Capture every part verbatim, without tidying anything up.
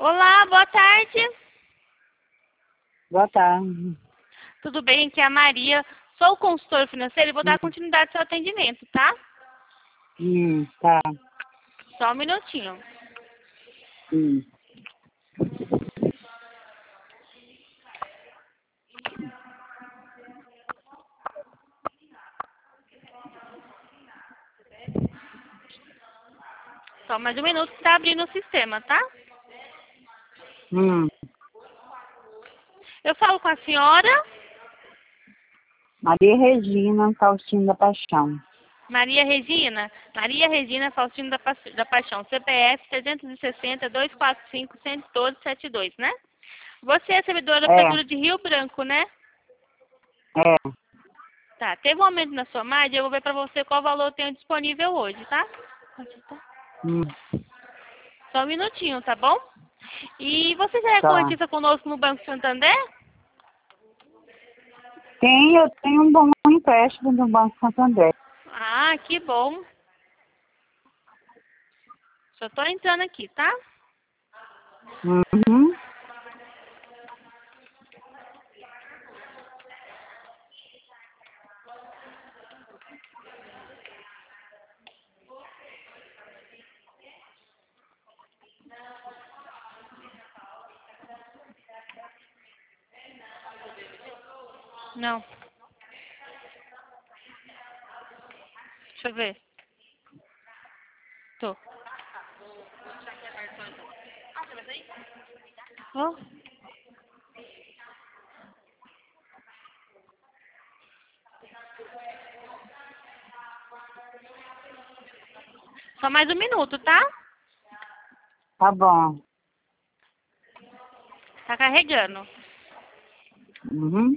Olá, boa tarde. Boa tarde. Tudo bem? Aqui é a Maria. Sou consultora financeira e vou dar Hum, continuidade ao seu atendimento, tá? hum, tá. Só um minutinho. Hum. Só mais um minuto que tá abrindo o sistema, tá? Hum. Eu falo com a senhora Maria Regina Faustino da Paixão. Maria Regina. Maria Regina Faustino da, Pa- da Paixão. C P F trezentos e sessenta, duzentos e quarenta e cinco, cento e doze, setenta e dois, né? Você é servidora da É, Prefeitura de Rio Branco, né? é. Tá. Teve um aumento na sua margem, eu vou ver pra você qual valor eu tenho disponível hoje, tá? Pode tá? Hum, Só um minutinho, tá bom? E você já é tá. correntista conosco no Banco Santander? Tem, eu tenho um bom empréstimo do Banco Santander. Ah, que bom. Só tô entrando aqui, tá? Uhum. Não. Deixa eu ver. Tô. Ó. Só mais um minuto, tá? Tá bom. Tá carregando. Uhum.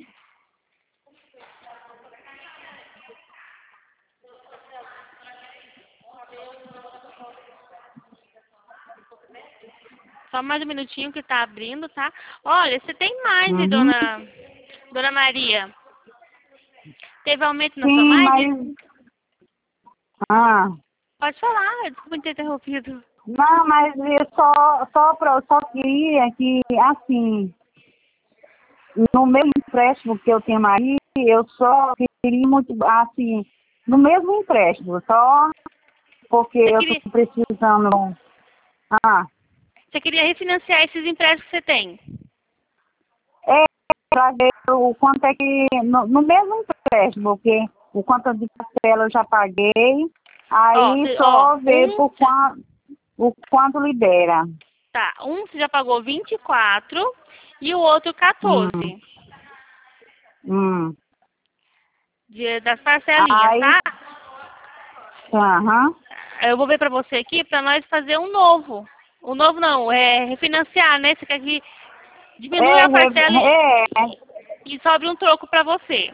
Só mais um minutinho que tá abrindo, tá? Olha, você tem mais, hein, Uhum. dona, dona Maria? Teve aumento na sua Sim, margem? mas... Ah, Pode falar, desculpa ter interrompido. não, mas eu só, só, pra, eu só queria que, assim, no meu empréstimo que eu tenho aí, eu só queria muito, assim, no mesmo empréstimo, só porque Você eu queria, estou precisando. Ah, você queria refinanciar esses empréstimos que você tem? é para ver o quanto é que, no, no mesmo empréstimo, porque o quanto de parcela eu já paguei, Ó, aí você, ó, só ver um, por quanto, o quanto libera. tá, um você já pagou vinte e quatro e o outro Hum, quatorze. hum. De, das parcelinhas, Aí, tá? aham. Eu vou ver pra você aqui pra nós fazer um novo. O novo não, é refinanciar, né? Você quer que diminui É, a re- parcela e, é, e sobre um troco pra você.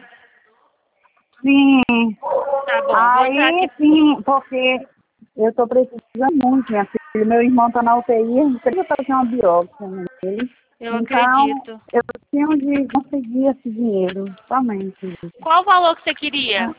sim. Tá bom, vou entrar aqui. Aí, sim, porque eu estou precisando muito, minha filha. Meu irmão está na U T I, eu queria fazer uma biópsia nele. Eu Então, acredito. eu tenho de conseguir esse dinheiro, somente. Qual o valor que você queria?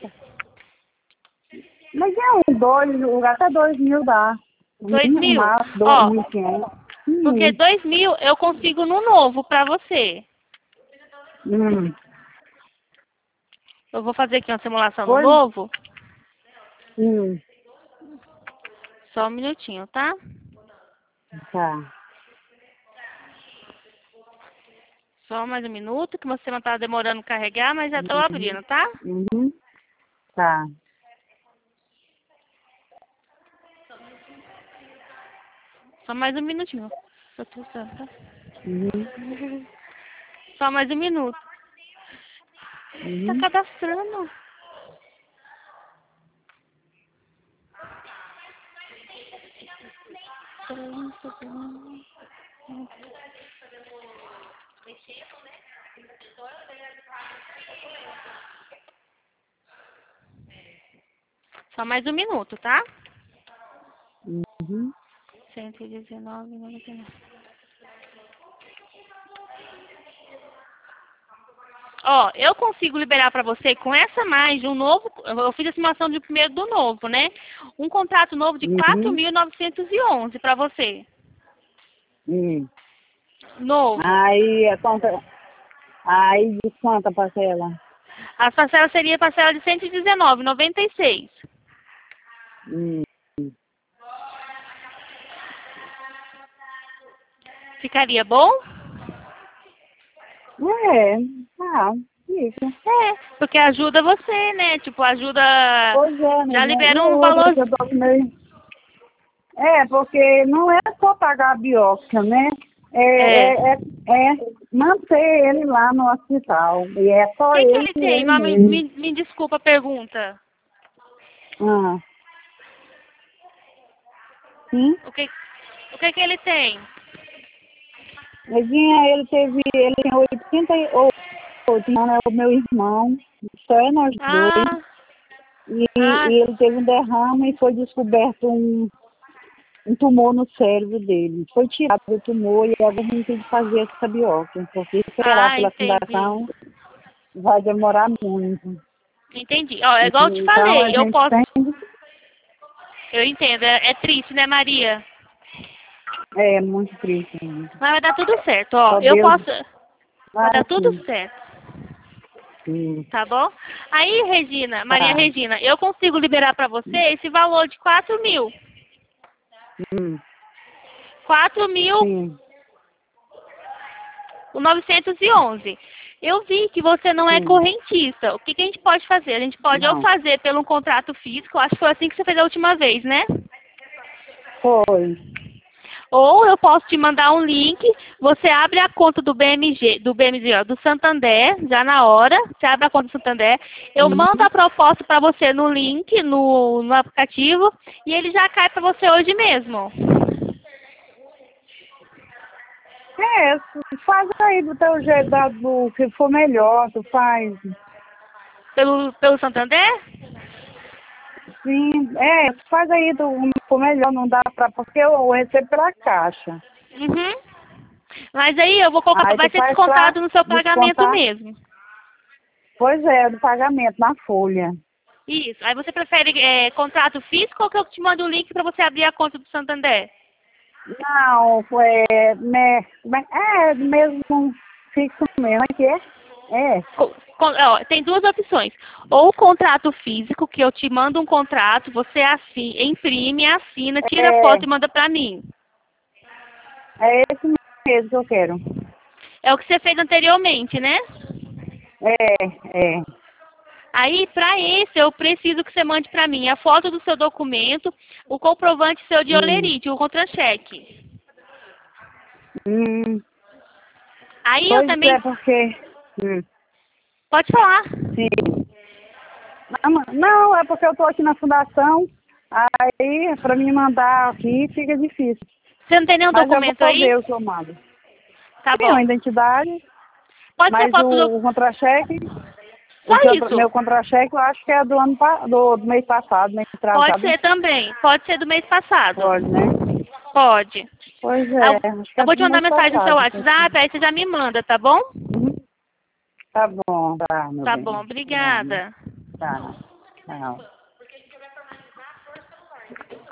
Mas é um dois, até dois mil dá. Um Dois um mil? máximo, dois Ó, mil e quinhentos. porque Hum, dois mil eu consigo no novo pra você. hum. Eu vou fazer aqui uma simulação no Pois, novo. hum, Só um minutinho, tá? tá. Só mais um minuto, que você não tá demorando carregar, mas já tô Uhum, abrindo, tá? uhum, tá. Só mais um minutinho. Eu tô usando, tá? Uhum, Só mais um minuto. Tá uhum. cadastrando. Só mais um minuto, tá? Uhum. cento e dezenove e noventa e nove. Ó, eu consigo liberar pra você com essa margem um novo. Eu fiz a estimação de primeiro do novo, né? Um contrato novo de quatro Uhum. mil novecentos e onze pra você. Hum. Novo. Aí, a conta, aí de quanto a parcela? A parcela seria parcela de cento e dezenove reais e noventa e seis centavos. Hum. Ficaria bom? É, ah, isso. É, porque ajuda você, né? Tipo, ajuda... Pois é, Já né? E libera um outra valor... que eu tô com meio... É, porque não é só pagar a biópsia, né? É, É. é, é, é manter ele lá no hospital. E é O só que, que ele ele e tem? ele Mas me, mesmo. me, me desculpa a pergunta. Ah, sim. O que, o que que ele tem? Neguinha, ele teve, ele tem oitenta e oito anos, é o meu irmão, só é nós dois. Ah, E, ah, e ele teve um derrame e foi descoberto um, um tumor no cérebro dele. Foi tirado o tumor e agora a gente tem que fazer essa biópsia, porque esperar ah, pela entendi. fundação vai demorar muito. Entendi. Ó, é igual eu te Então a falei, eu gente posso... tem, Eu entendo, é, é triste, né, Maria? é muito triste. Né? Mas vai dar tudo certo, ó. Só Eu Deus, posso... Vai vai dar tudo assim. certo, Hum, tá bom? Aí, Regina, Maria tá. Regina, eu consigo liberar pra você esse valor de quatro mil. Hum, quatro mil sim, novecentos e onze. Eu vi que você não é sim. correntista. O que, que a gente pode fazer? A gente pode ou Não. fazer pelo um contrato físico, acho que foi assim que você fez a última vez, né? Foi. Ou eu posso te mandar um link, você abre a conta do B M G, do B M G, ó, do Santander, já na hora, você abre a conta do Santander, eu Uhum. mando a proposta para você no link, no, no aplicativo, e ele já cai para você hoje mesmo. É, faz aí do teu jeito, da- do que for melhor, tu faz. Pelo, pelo Santander? Sim, é, faz aí do que for melhor, não dá pra, porque eu recebo pela caixa. Uhum. Mas aí eu vou colocar, Aí vai tu ser faz pra descontado no seu pagamento descontar, mesmo. pois é, do pagamento na folha. Isso. Aí você prefere é, contrato físico ou que eu te mando o link para você abrir a conta do Santander? Não, foi, né, é, é mesmo fixo mesmo, é que é? É, Co- com- ó, tem duas opções. Ou o contrato físico, que eu te mando um contrato, você assi- imprime, assina, tira é, foto e manda pra mim. é esse mesmo que eu quero. É o que você fez anteriormente, né? É, é, Aí, pra esse, eu preciso que você mande pra mim a foto do seu documento, o comprovante seu de hum, olerite, o contra-cheque. hum, Aí eu pois também... é, porque, hum, Pode falar. sim. Não, ma- não, é porque eu tô aqui na fundação, aí para me mandar aqui fica difícil. Você não tem nenhum Mas eu documento vou aí? ver o que eu mando. Tá Tenho a bom. identidade, Pode ser mas foto do... o, o contra-cheque, Só o contra- isso. meu contra-cheque eu acho que é do ano pa- do, do mês passado, mês Pode atrasado. ser também. Pode ser do mês passado. Pode, né? Pode. Pois Eu, é, acho que eu é vou te do mandar mês mensagem no seu passado. WhatsApp, aí você já me manda, tá bom? Uhum. Tá bom, tá, meu Tá bom, bem. Tá, obrigada. tá. Tchau.